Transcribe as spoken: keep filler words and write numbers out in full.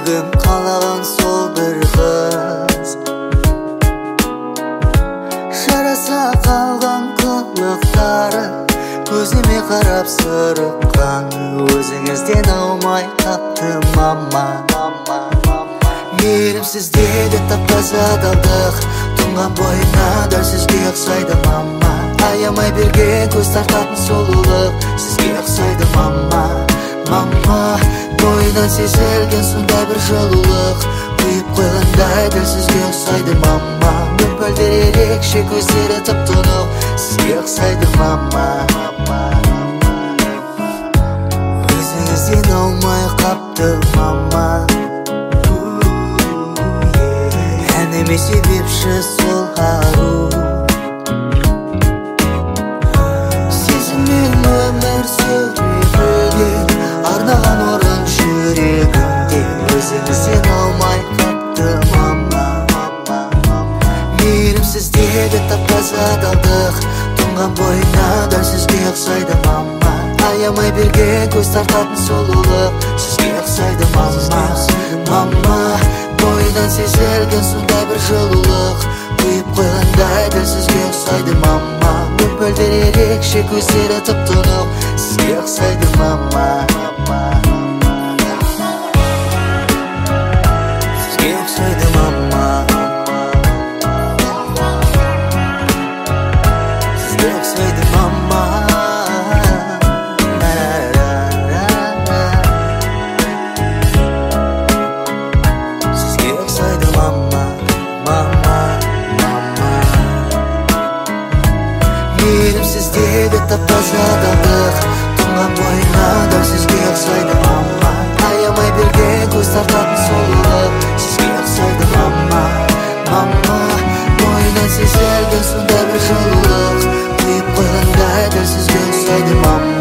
жүрегім қалаған сол бір қыз. Жараса қалған қылықтары көзіме қарап сырыққан, өзіңізден аумай таптым мама. Мейірімсіз деді тап-таза адалдық, тұнған бойына дәл сізге ұқсайды мама. Аямай берген көз тартатын сұлулық сізге ұқсайды мама. Мама, бойынан сезілген сондай бір жылулық, құйып қойғандай дәл сізге ұқсайды мама. Мөлдір ерекше көздері тып-тұнық сізге ұқсайды мама. Өзіңізден аумай қапты мама. Әніме себепші сол ару, сезіммен өмір сүруге арнаған орын жүрегімде. Өзіңізден аумай қапты мама. Мейірімсіз деді тап-таза адалдық, тұнған бойына дәл сізге ұқсайды мама. Аямай берген көз тартатын сұлулық сізге ұқсайды мама. Мама, бойынан сезілген сондай бір жылулық, құйып қойғандай дәл сізге ұқсайды мама. Мөлдір ерекше көздері тып-тұнық сізге ұқсайды мама. Сізге ұқсайды мама. Сізге ұқсайды мама. Мейірімсіз деді тап-таза адалдық, тұнған бойына дәл сізге ұқсайды мама. Аямай берген көз тартатын сұлулық сізге ұқсайды мама. Мама, бойынан сезілген сондай бір жылулық, құйып қойғандай дәл сізге ұқсайды мама.